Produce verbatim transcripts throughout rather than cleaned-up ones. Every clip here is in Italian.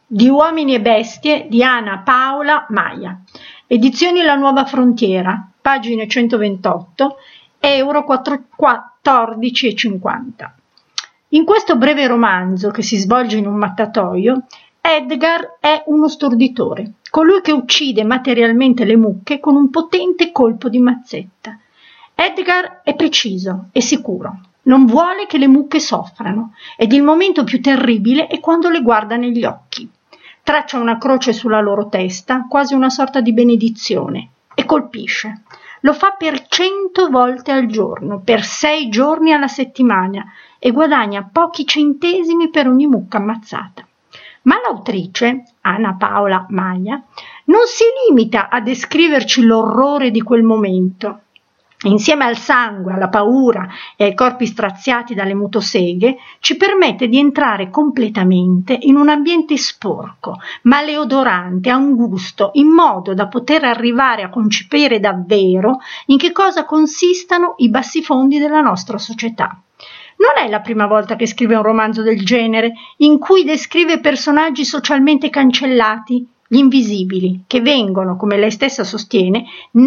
di Uomini e Bestie di Ana Paola Maia, edizioni La Nuova Frontiera, pagine centoventotto, euro quattordici e cinquanta. In questo breve romanzo, che si svolge in un mattatoio, Edgar è uno storditore, colui che uccide materialmente le mucche con un potente colpo di mazzetta. Edgar è preciso e sicuro, non vuole che le mucche soffrano, ed il momento più terribile è quando le guarda negli occhi. Traccia una croce sulla loro testa, quasi una sorta di benedizione, e colpisce. Lo fa per cento volte al giorno, per sei giorni alla settimana, e guadagna pochi centesimi per ogni mucca ammazzata. Ma l'autrice, Ana Paola Maia, non si limita a descriverci l'orrore di quel momento. Insieme al sangue, alla paura e ai corpi straziati dalle motoseghe, ci permette di entrare completamente in un ambiente sporco, maleodorante, a un gusto, in modo da poter arrivare a concepire davvero in che cosa consistano i bassifondi della nostra società. Non è la prima volta che scrive un romanzo del genere, in cui descrive personaggi socialmente cancellati, gli invisibili, che vengono, come lei stessa sostiene,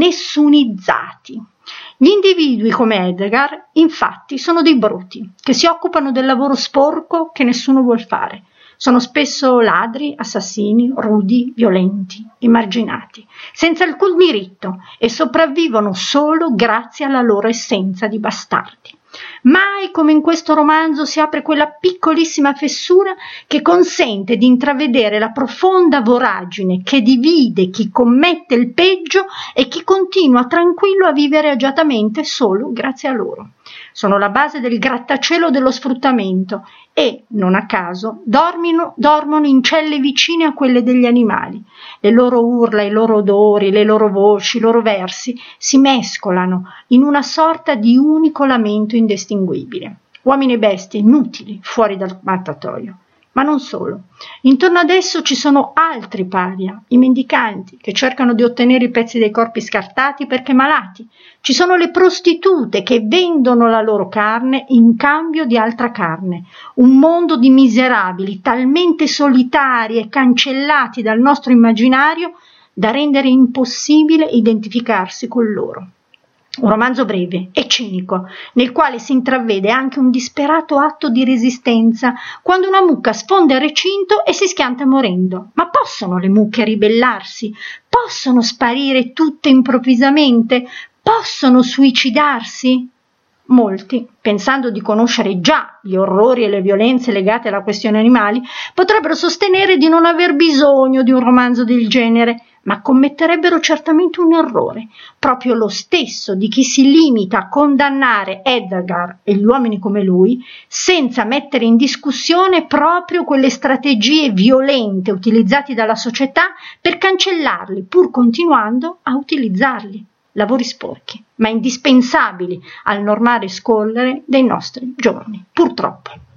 nessunizzati. Gli individui come Edgar, infatti, sono dei bruti, che si occupano del lavoro sporco che nessuno vuol fare. Sono spesso ladri, assassini, rudi, violenti, emarginati, senza alcun diritto, e sopravvivono solo grazie alla loro essenza di bastardi. Mai come in questo romanzo si apre quella piccolissima fessura che consente di intravedere la profonda voragine che divide chi commette il peggio e chi continua tranquillo a vivere agiatamente solo grazie a loro. Sono la base del grattacielo dello sfruttamento e, non a caso, dormino, dormono in celle vicine a quelle degli animali. Le loro urla, i loro odori, le loro voci, i loro versi si mescolano in una sorta di unico lamento indistinguibile. Uomini e bestie inutili fuori dal mattatoio. Ma non solo. Intorno ad esso ci sono altri paria, i mendicanti, che cercano di ottenere i pezzi dei corpi scartati perché malati. Ci sono le prostitute che vendono la loro carne in cambio di altra carne. Un mondo di miserabili, talmente solitari e cancellati dal nostro immaginario da rendere impossibile identificarsi con loro. Un romanzo breve e cinico, nel quale si intravede anche un disperato atto di resistenza quando una mucca sfonda il recinto e si schianta morendo. Ma possono le mucche ribellarsi? Possono sparire tutte improvvisamente? Possono suicidarsi? Molti, pensando di conoscere già gli orrori e le violenze legate alla questione animali, potrebbero sostenere di non aver bisogno di un romanzo del genere, ma commetterebbero certamente un errore, proprio lo stesso di chi si limita a condannare Edgar e gli uomini come lui, senza mettere in discussione proprio quelle strategie violente utilizzate dalla società per cancellarli, pur continuando a utilizzarli. Lavori sporchi, ma indispensabili al normale scorrere dei nostri giorni, purtroppo.